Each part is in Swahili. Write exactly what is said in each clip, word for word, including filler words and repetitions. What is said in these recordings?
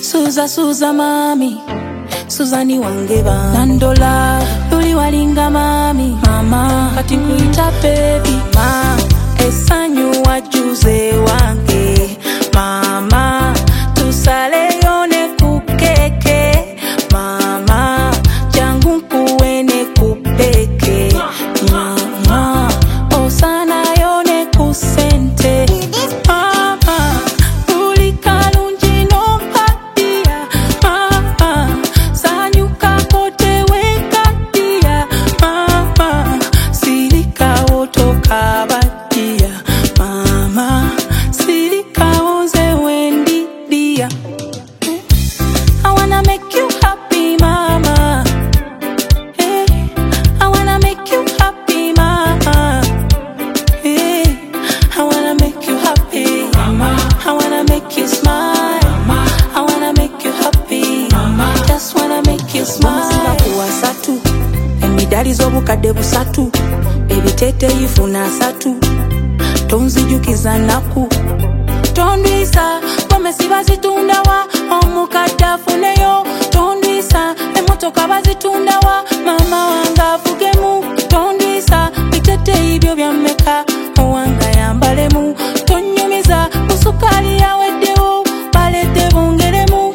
Suza Suza mami, Suzani wangeba Nandola, Luli walinga mami Mama, kati nkuita baby Ma, esanyu wajuze wange Mama, tusale yone kukeke Mama, jangu nkuwene kupeke Mama, osana yone kusente Mama, uli kalunji no patia Mama, sanyuka kote weka dia Mama, silika otoka batia Mama, silika onze wendi dia I wanna make you happy mama Hey, I wanna make you happy mama Hey, I wanna make you happy mama I wanna make you smile mama I wanna make you happy mama Just wanna make you smile Kuwa satu Emidali zobu kadebu satu Baby tete yifuna satu Tonzi jukiza naku Tondwisa Wamesiba zitundawa Omukada funeyo Tondwisa Emotoka bazitundawa Mama wanga fugemu Tondwisa Bitete ibyo byameka Wanga yambalemu Tonyumiza Usukali ya wedewo Balete bungeremu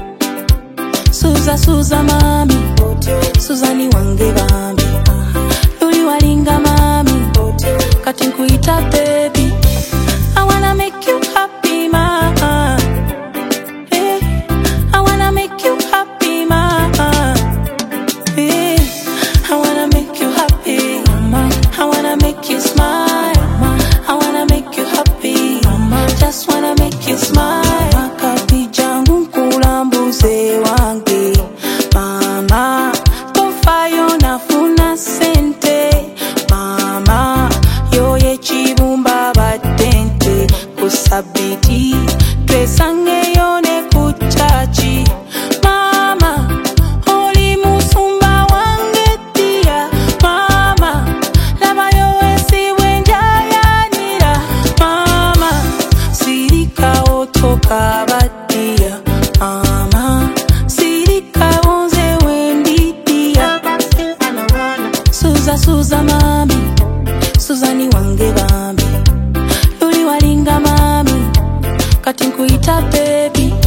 Suza Suza mami Suzani wange bambi Luli walinga mami Kati nkuita baby I wanna make you happy mama Hey, I wanna make you happy mama Hey, I wanna make you happy mama I wanna make you smile mama I wanna make you happy mama Just wanna make you smile Makati jangu nkulambuze wange Mama Kofayo nafuna sente Mama Yoye chibumba batente Kusabiti Twesange yone kuchachi Mama Oli musumba wange tia Mama Lama yowe siwe njayanira Mama Sirika otoka batia Mama Sirika onze wendi dia Suza Suza mami Suzani wange bambi Luli walinga mami Kati nkuita baby